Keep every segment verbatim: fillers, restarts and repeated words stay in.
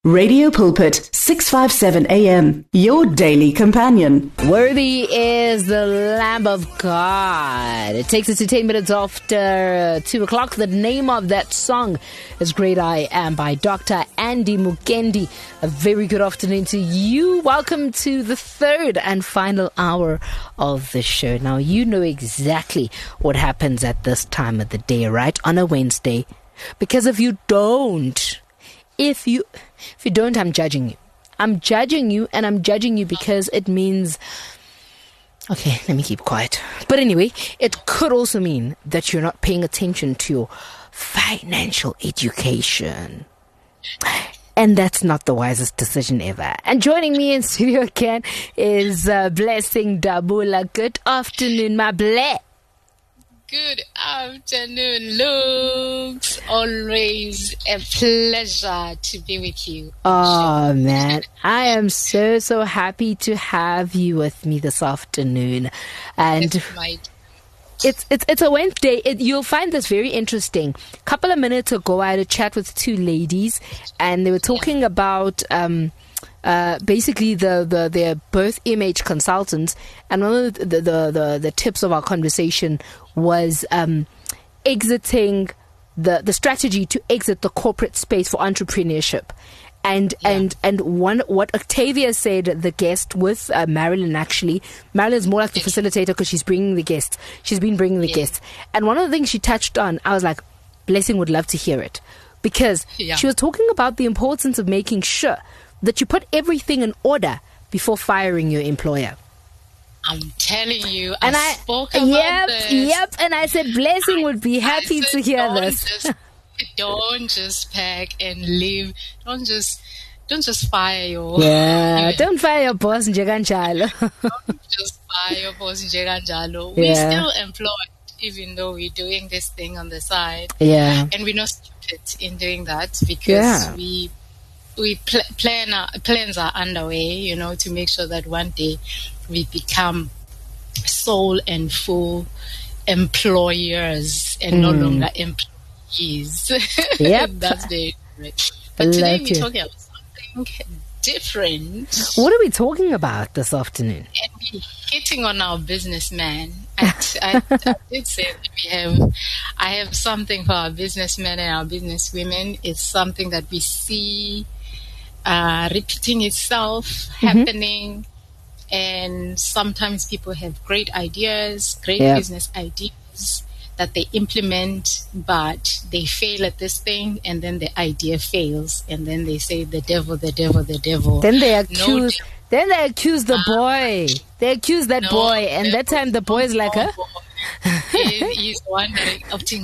Radio Pulpit, six fifty-seven A M, your daily companion. Worthy is the Lamb of God. It takes us to ten minutes after two o'clock. The name of that song is Great I Am by Doctor Andy Mukendi. A very good afternoon to you. Welcome to the third and final hour of the show. Now, you know exactly what happens at this time of the day, right? On a Wednesday. Because if you don't, if you... If you don't, I'm judging you. I'm judging you, and I'm judging you because it means... Okay, let me keep quiet. But anyway, it could also mean that you're not paying attention to your financial education. And that's not the wisest decision ever. And joining me in studio again is uh, Blessing Dabula. Good afternoon, my ble. Good afternoon, Luke. Always a pleasure to be with you. Oh, man. I am so, so happy to have you with me this afternoon. And it's it's it's a Wednesday. It, you'll find this very interesting. A couple of minutes ago, I had a chat with two ladies, and they were talking yeah. about... Um, Uh, basically the, the their birth image consultants, and one of the the, the, the, the tips of our conversation was um, exiting the, the strategy to exit the corporate space for entrepreneurship. And yeah. and and one what Octavia said, the guest with uh, Marilyn, actually Marilyn is more like the facilitator because she's bringing the guests. She's been bringing the yeah. guests. And one of the things she touched on, I was like, Blessing would love to hear it, because yeah. she was talking about the importance of making sure that you put everything in order before firing your employer. I'm telling you, and I, I spoke about yep, this. Yep, and I said Blessing would be happy said, to hear don't this. Just, don't just pack and leave. Don't just, don't just fire your. Yeah, your, don't fire your boss, Njeganjalo. Don't just fire your boss, Njeganjalo. We're yeah. still employed, even though we're doing this thing on the side. Yeah, and we're not stupid in doing that, because yeah. we. We pl- plan our, plans are underway, you know, to make sure that one day we become sole and full employers and mm. no longer employees. Yep, that's the right. But today we're talking about something different. What are we talking about this afternoon? And we're hitting on our businessman. I, I, I did say that we have. I have something for our businessmen and our businesswomen. It's something that we see. Uh, repeating itself, mm-hmm. happening, and sometimes people have great ideas, great yep. business ideas that they implement, but they fail at this thing, and then the idea fails, and then they say the devil, the devil, the devil. Then they accuse, no then they accuse the boy. They accuse that no, boy, and that time the boy is like, huh? he, he's wondering,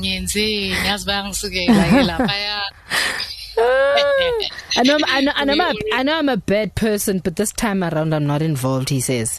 I know, I know, I know, I'm a, I know I'm a bad person, but this time around I'm not involved, he says.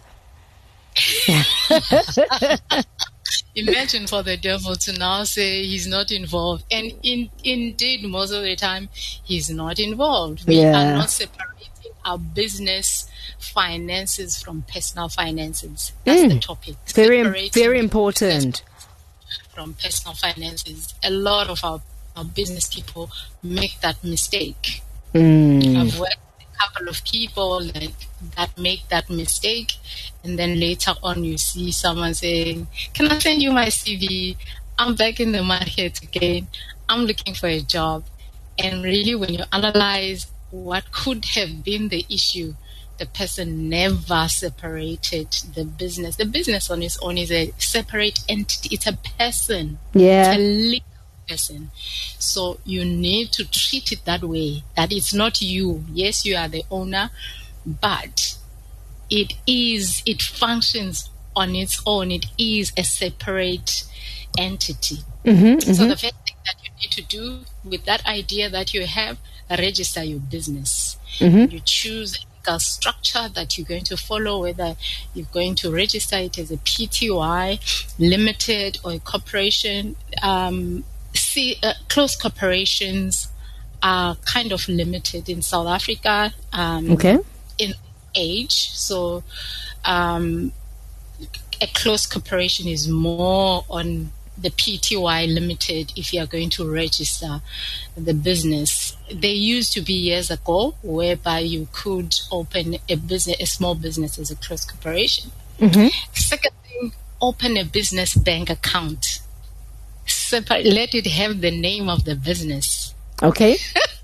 Imagine for the devil to now say he's not involved. And in, indeed, most of the time, he's not involved. We yeah. are not separating our business finances from personal finances. That's mm. the topic. Very, very important. From personal finances. A lot of our Our business people make that mistake. Mm. I've worked with a couple of people like that make that mistake, and then later on you see someone saying, "Can I send you my C V? I'm back in the market again. I'm looking for a job." And really, when you analyze what could have been the issue, the person never separated the business. The business on its own is a separate entity. It's a person. Yeah. It's a person. So you need to treat it that way, that it's not you. Yes, you are the owner, but it is, it functions on its own. It is a separate entity. Mm-hmm, so mm-hmm. the first thing that you need to do with that idea that you have, register your business. Mm-hmm. You choose a structure that you're going to follow, whether you're going to register it as a P T Y, limited, or a corporation. Um, see, uh, close corporations are kind of limited in South Africa. Um, okay. In age, so um, a close corporation is more on the P T Y limited if you are going to register the business. They used to be years ago, whereby you could open a business, a small business as a cross corporation. Mm-hmm. Second thing, open a business bank account. Separate, let it have the name of the business. Okay.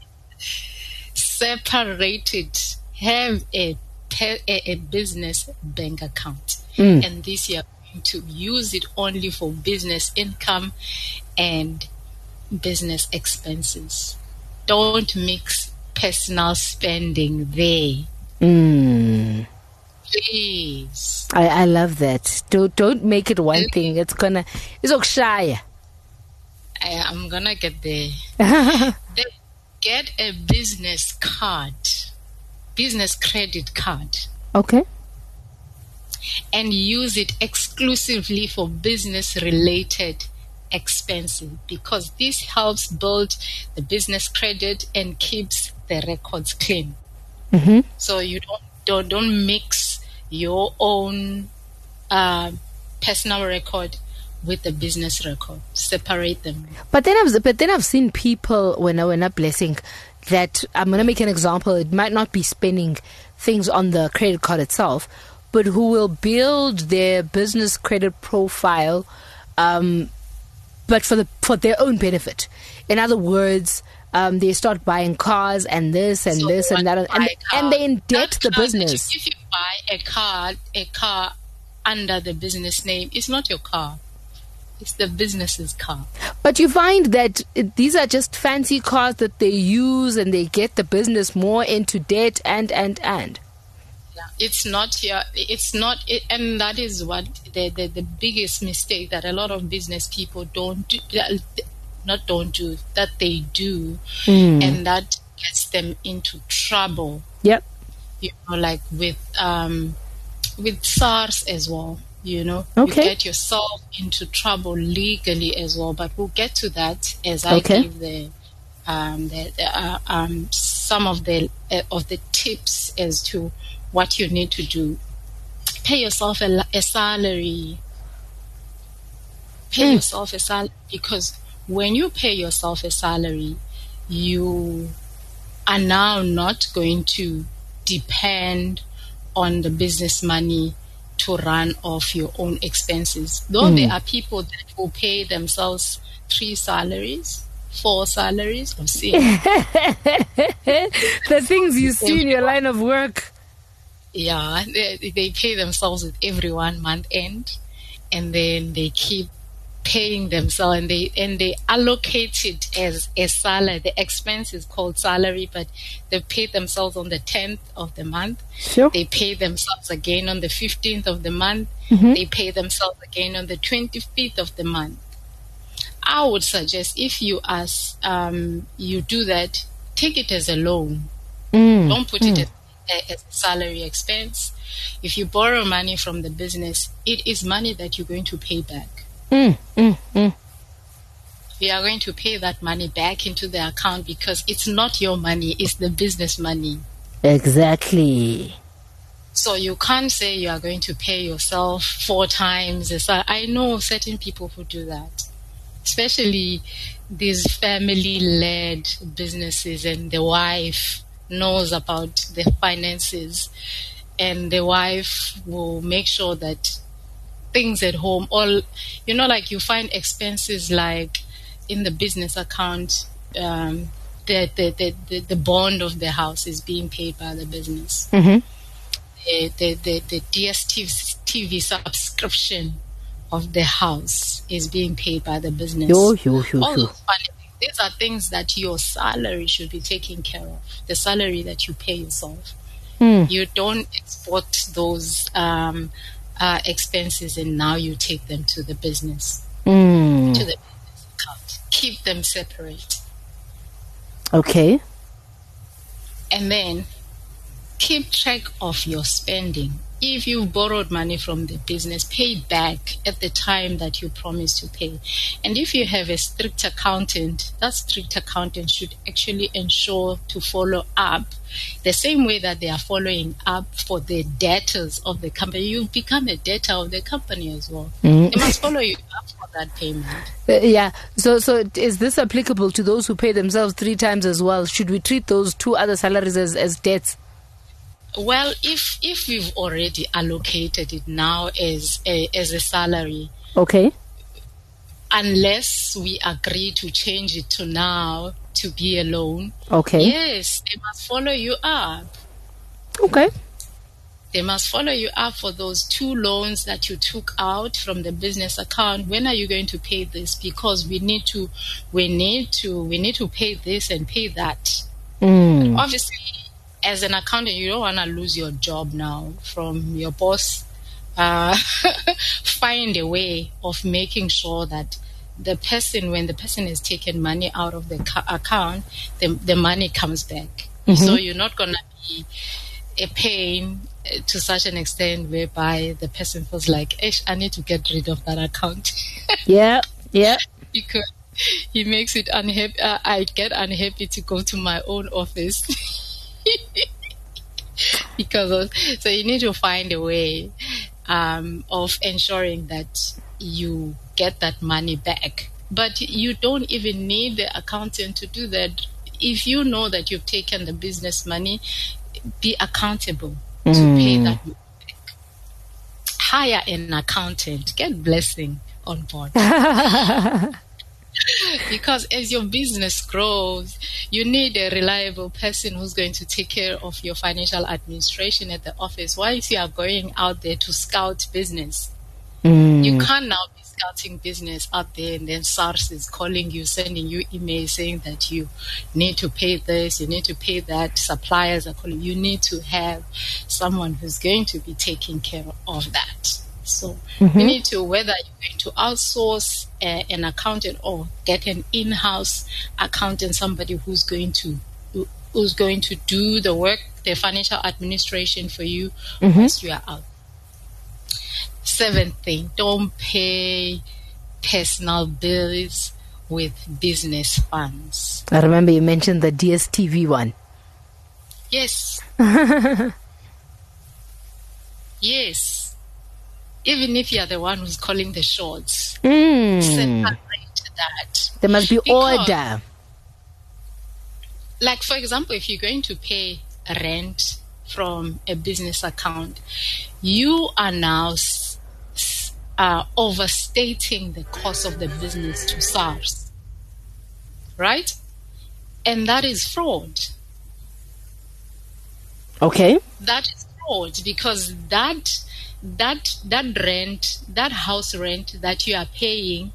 Separate it. Have a a, a business bank account, mm. and this year to use it only for business income and business expenses. Don't mix personal spending there. Mm. Please. I, I love that. Don't don't make it one thing. It's gonna it's okay. I, I'm gonna get there. Then get a business card, business credit card. Okay. And use it exclusively for business-related expenses, because this helps build the business credit and keeps the records clean. Mm-hmm. So you don't don't, don't mix your own uh, personal record with the business record. Separate them. But then I've but then I've seen people when I went up blessing that I'm gonna make an example. It might not be spending things on the credit card itself, but who will build their business credit profile, um, but for the for their own benefit. In other words, um, they start buying cars and this and so this and that, and, and, and they indebt the business. You, if you buy a car, a car under the business name, it's not your car. It's the business's car. But you find that it, these are just fancy cars that they use, and they get the business more into debt and and and. It's not your, it's not, it, and that is what the, the, the biggest mistake that a lot of business people don't do, not don't do, that they do, mm. and that gets them into trouble. Yep. You know, like with um, with SARS as well. You know, okay. You get yourself into trouble legally as well. But we'll get to that as I okay. give the um, the, the uh, um, some of the uh, of the tips as to what you need to do. Pay yourself a, a salary. Pay mm. yourself a salary, because when you pay yourself a salary, you are now not going to depend on the business money to run off your own expenses. Though mm. there are people that will pay themselves three salaries, four salaries, or six. The things you see in your line of work. Yeah, they, they pay themselves with every one month end, and then they keep paying themselves, and they and they allocate it as a salary. The expense is called salary, but they pay themselves on the tenth of the month. Sure. They pay themselves again on the fifteenth of the month. Mm-hmm. They pay themselves again on the twenty-fifth of the month. I would suggest, if you ask, um, you do that, take it as a loan. Mm. Don't put mm. it as as a salary expense. If you borrow money from the business, it is money that you're going to pay back. Mm, mm, mm. You are going to pay that money back into the account, because it's not your money, it's the business money. Exactly. So you can't say you are going to pay yourself four times. I know certain people who do that, especially these family-led businesses, and the wife knows about the finances, and the wife will make sure that things at home, all, you know, like you find expenses like in the business account, um, the, the, the, the, the bond of the house is being paid by the business. Mm-hmm. The, the, the, the D S T V subscription of the house is being paid by the business. Yo, yo, yo, all yo. those funny things. These are things that your salary should be taking care of. The salary that you pay yourself. Mm. You don't export those um, uh, expenses and now you take them to the business, mm. to the business account. Keep them separate. Okay. And then keep track of your spending. if you borrowed money from the business, pay it back at the time that you promised to pay. And if you have a strict accountant, that strict accountant should actually ensure to follow up the same way that they are following up for the debtors of the company. You become a debtor of the company as well. Mm. They must follow you up for that payment. Uh, yeah. So, so is this applicable to those who pay themselves three times as well? Should we treat those two other salaries as, as debts? Well, if if we've already allocated it now as a, as a salary, okay, unless we agree to change it to now to be a loan, okay, yes, they must follow you up. Okay, they must follow you up for those two loans that you took out from the business account. When are you going to pay this? Because we need to, we need to, we need to pay this and pay that. Mm. Obviously, as an accountant, you don't want to lose your job now from your boss. Uh, find a way of making sure that the person, when the person has taken money out of the ca- account, the, the money comes back. Mm-hmm. So you're not going to be a pain to such an extent whereby the person feels like, I need to get rid of that account. Yeah, yeah. Because he makes it unhappy. Uh, I get unhappy to go to my own office. Because of, so you need to find a way um, of ensuring that you get that money back. But you don't even need the accountant to do that. If you know that you've taken the business money, be accountable mm. to pay that money back. Hire an accountant. Get blessing on board. Because as your business grows, you need a reliable person who's going to take care of your financial administration at the office. Once you are going out there to scout business, mm. you can't now be scouting business out there and then SARS is calling you, sending you emails saying that you need to pay this, you need to pay that, suppliers are calling. You need to have someone who's going to be taking care of that. So mm-hmm. you need to, whether you're going to outsource uh, an accountant or get an in-house accountant, somebody who's going to who's going to do the work, the financial administration for you mm-hmm. once you are out. Seventh thing, don't pay personal bills with business funds. I remember you mentioned the D S T V one. Yes. Yes. Even if you are the one who's calling the shots, mm. separate that. There must be because, order. Like, for example, if you're going to pay rent from a business account, you are now uh, overstating the cost of the business to SARS. Right? And that is fraud. Okay. That is fraud because that... That that rent, that house rent that you are paying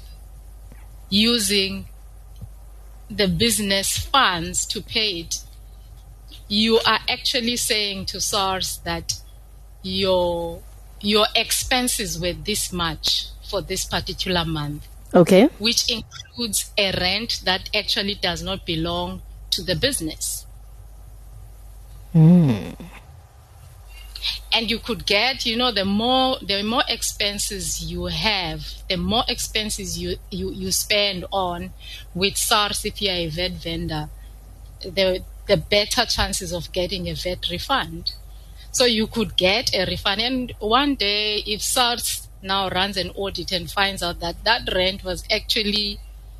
using the business funds to pay it, you are actually saying to SARS that your your expenses were this much for this particular month. Okay. Which includes a rent that actually does not belong to the business. Mm. And you could get, you know, the more the more expenses you have, the more expenses you, you, you spend on with SARS if you're a V A T vendor, the the better chances of getting a V A T refund. So you could get a refund. And one day, if SARS now runs an audit and finds out that that rent was actually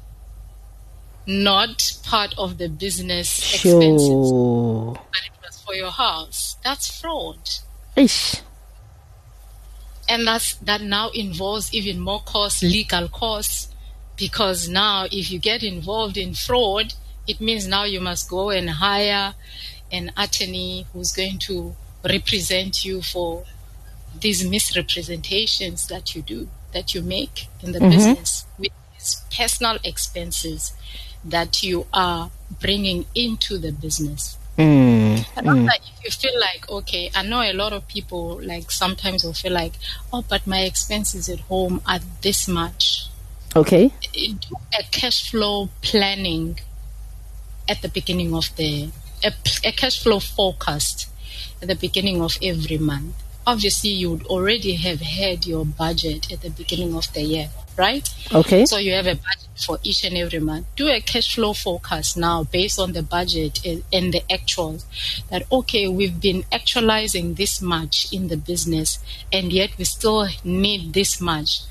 not part of the business sure. expenses, but it was for your house, that's fraud. Ish. And that's, that now involves even more costs, legal costs, because now if you get involved in fraud, it means now you must go and hire an attorney who's going to represent you for these misrepresentations that you do, that you make in the mm-hmm. business, with these personal expenses that you are bringing into the business. Mm, I know mm. that if you feel like, okay, I know a lot of people like sometimes will feel like, oh, but my expenses at home are this much. Okay. Do a cash flow planning at the beginning of the, a, a cash flow forecast at the beginning of every month. obviously you would already have had your budget at the beginning of the year, right? Okay. So you have a budget for each and every month. Do a cash flow forecast now based on the budget and the actuals. That, okay, we've been actualizing this much in the business, and yet we still need this much.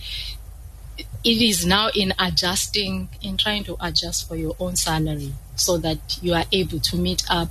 It is now in adjusting, in trying to adjust for your own salary so that you are able to meet up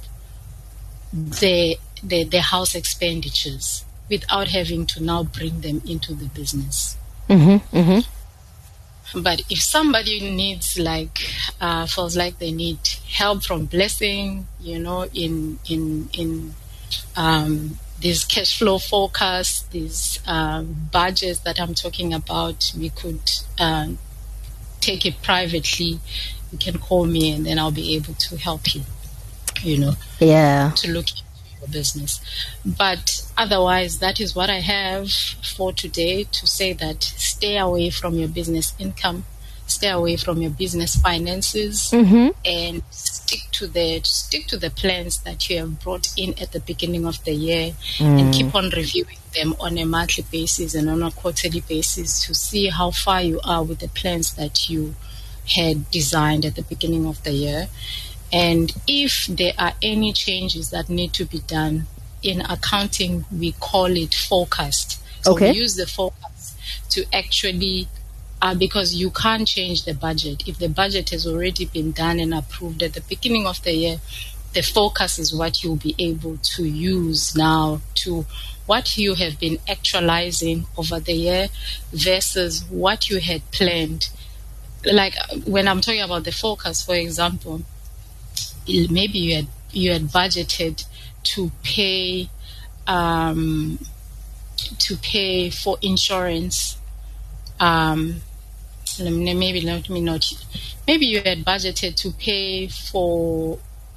the the, the house expenditures without having to now bring them into the business. Mm-hmm, mm-hmm. But if somebody needs, like, uh, feels like they need help from Blessing, you know, in in in um, these cash flow forecasts, these um, budgets that I'm talking about, we could um, take it privately. You can call me, and then I'll be able to help you, you know, yeah, to look into your business. But otherwise, that is what I have for today, to say that stay away from your business income, stay away from your business finances, mm-hmm. and stick to the stick to the plans that you have brought in at the beginning of the year, mm. and keep on reviewing them on a monthly basis and on a quarterly basis to see how far you are with the plans that you had designed at the beginning of the year. And if there are any changes that need to be done, in accounting we call it forecast. So okay. we use the forecast to actually Uh, because you can't change the budget. If the budget has already been done and approved at the beginning of the year, the focus is what you'll be able to use now to what you have been actualizing over the year versus what you had planned. Like when I'm talking about the focus, for example, maybe you had you had budgeted to pay um, to pay for insurance. Um, maybe let me not. Maybe you had budgeted to pay for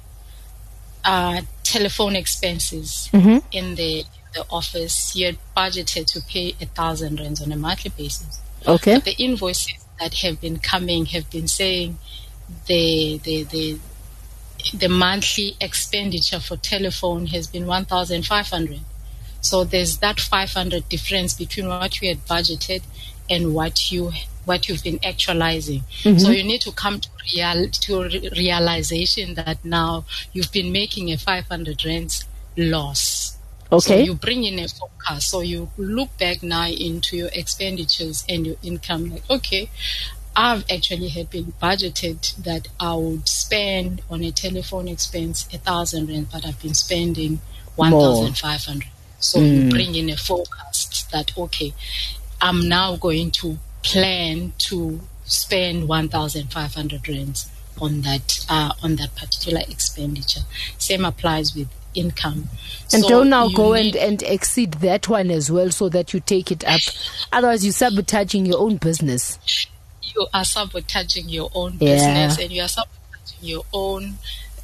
uh, telephone expenses mm-hmm. in the the office. You had budgeted to pay a thousand rands on a monthly basis. Okay. But the invoices that have been coming have been saying the the the the monthly expenditure for telephone has been one thousand five hundred. So there's that five hundred difference between what you had budgeted and what you what you've been actualizing. Mm-hmm. So you need to come to real to re- realization that now you've been making a five hundred rands loss. Okay. So you bring in a forecast. So you look back now into your expenditures and your income. Like, okay, I've actually had been budgeted that I would spend on a telephone expense a thousand rand, but I've been spending one thousand five hundred. So mm. you bring in a forecast that, okay, I'm now going to plan to spend one thousand five hundred rands on that uh, on that particular expenditure. Same applies with income. And so don't now go need, and, and exceed that one as well, so that you take it up. Otherwise, you're sabotaging your own business. You are sabotaging your own yeah. business, and you are sabotaging your own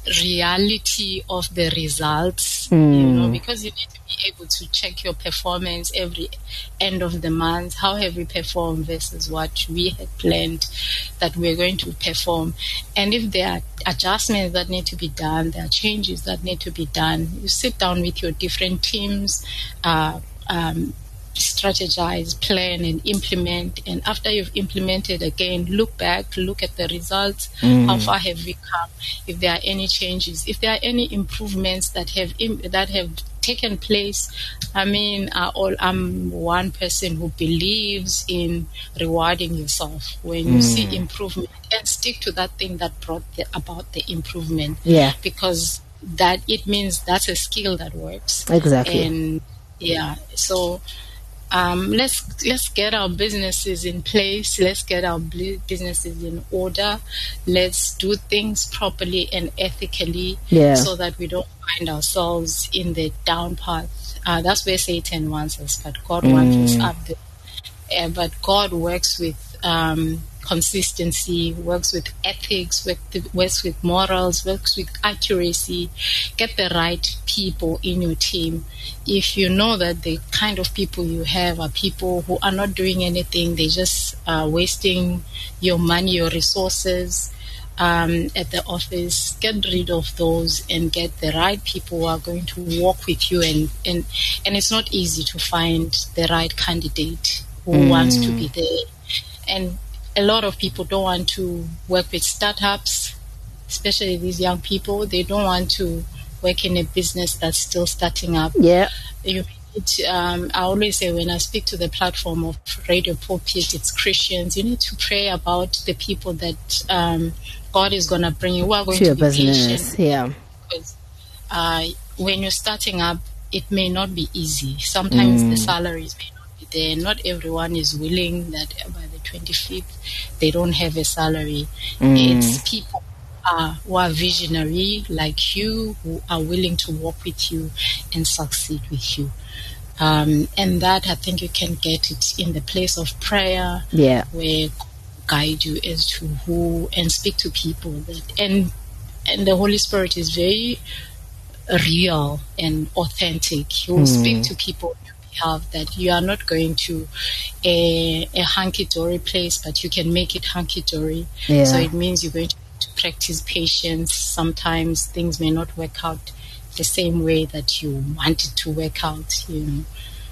reality of the results, mm. you know, because you need to be able to check your performance every end of the month. How have we performed versus what we had planned that we're going to perform? And if there are adjustments that need to be done, there are changes that need to be done, you sit down with your different teams, uh, um, strategize, plan, and implement. And after you've implemented, again, look back, look at the results. Mm. How far have we come? If there are any changes, if there are any improvements that have Im- that have taken place. I mean, uh, all, I'm one person who believes in rewarding yourself when you mm. see improvement, and stick to that thing that brought the, about the improvement. Yeah, because that it means that's a skill that works. Exactly. And yeah, so. Um, let's let's get our businesses in place. Let's get our businesses in order. Let's do things properly and ethically, yeah. so that we don't find ourselves in the down path. Uh, that's where Satan wants us, but God mm. wants us up there. Uh, but God works with um, consistency, works with ethics, works with morals, works with accuracy. Get the right people in your team. If you know that the kind of people you have are people who are not doing anything, they're just uh, wasting your money, your resources, um, at the office, get rid of those and get the right people who are going to walk with you. And, and, and it's not easy to find the right candidate who mm. wants to be there. And a lot of people don't want to work with startups, especially these young people. They don't want to work in a business that's still starting up. Yeah. You It, um, I always say when I speak to the platform of Radio Pulpit, it's Christians. You need to pray about the people that um, God is going to bring you. Who are going to to your be business, patient. yeah. Because uh, when you're starting up, it may not be easy. Sometimes mm. the salaries may not be there. Not everyone is willing that by the twenty-fifth they don't have a salary. Mm. It's people Uh, who are visionary like you, who are willing to work with you and succeed with you. Um, and that, I think you can get it in the place of prayer, yeah, where God guide you as to who, and speak to people. That, and and the Holy Spirit is very real and authentic. He will mm. speak to people on your behalf, that you are not going to a, a hunky-dory place, but you can make it hunky-dory. Yeah. So it means you're going to practice patience. Sometimes things may not work out the same way that you want it to work out, you know.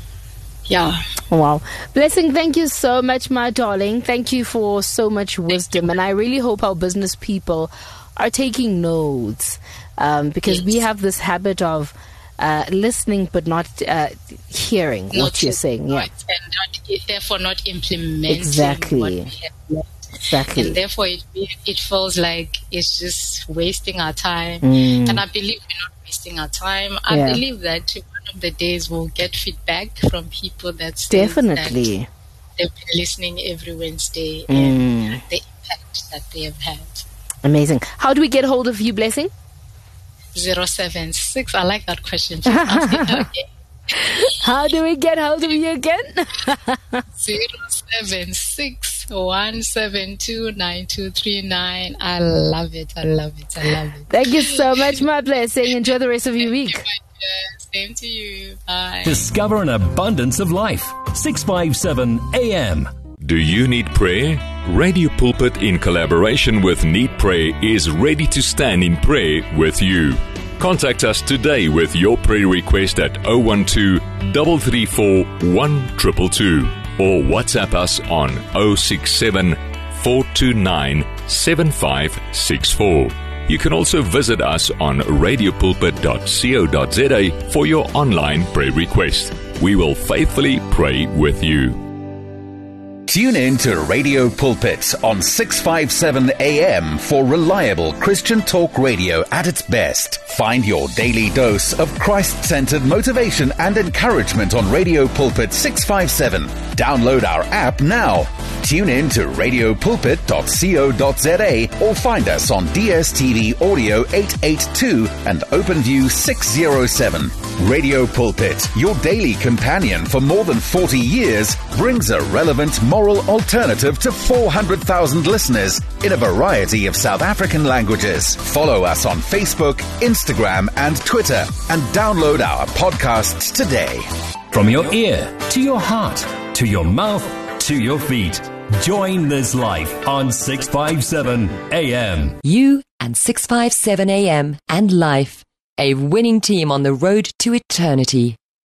Yeah. Wow. Blessing, thank you so much, my darling. Thank you for so much wisdom. And I really hope our business people are taking notes, um, because yes. we have this habit of uh, listening but not uh, hearing not what you're saying. Yeah. Right. And not, therefore not implementing exactly. what we have learned. Exactly. And therefore it it feels like it's just wasting our time. Mm. And I believe we're not wasting our time. I yeah. believe that one of the days we'll get feedback from people that definitely that they've been listening every Wednesday mm. and the impact that they have had. Amazing. How do we get hold of you, Blessing? zero seven six I like that question. Just ask it again. How do we get hold of you again? zero seven six one seven two nine two three nine. I love it. I love it. I love it. Thank you so much, my Blessing. Enjoy the rest of your week. Same to you. Bye. Discover an abundance of life. six fifty-seven A M. Do you need prayer? Radio Pulpit, in collaboration with Need Prayer, is ready to stand in prayer with you. Contact us today with your prayer request at zero one two, three three four, one two two two or WhatsApp us on zero six seven, four two nine, seven five six four. You can also visit us on radio pulpit dot co dot za for your online prayer request. We will faithfully pray with you. Tune in to Radio Pulpit on six fifty-seven A M for reliable Christian talk radio at its best. Find your daily dose of Christ-centered motivation and encouragement on Radio Pulpit six fifty-seven. Download our app now. Tune in to radio pulpit dot co dot za or find us on D S T V Audio eight eighty-two and OpenView six oh seven. Radio Pulpit, your daily companion for more than forty years, brings a relevant moral alternative to four hundred thousand listeners in a variety of South African languages. Follow us on Facebook, Instagram, and Twitter, and download our podcasts today. From your ear to your heart to your mouth to your feet. Join this life on six fifty-seven A M. You and six fifty-seven A M and Life, a winning team on the road to eternity.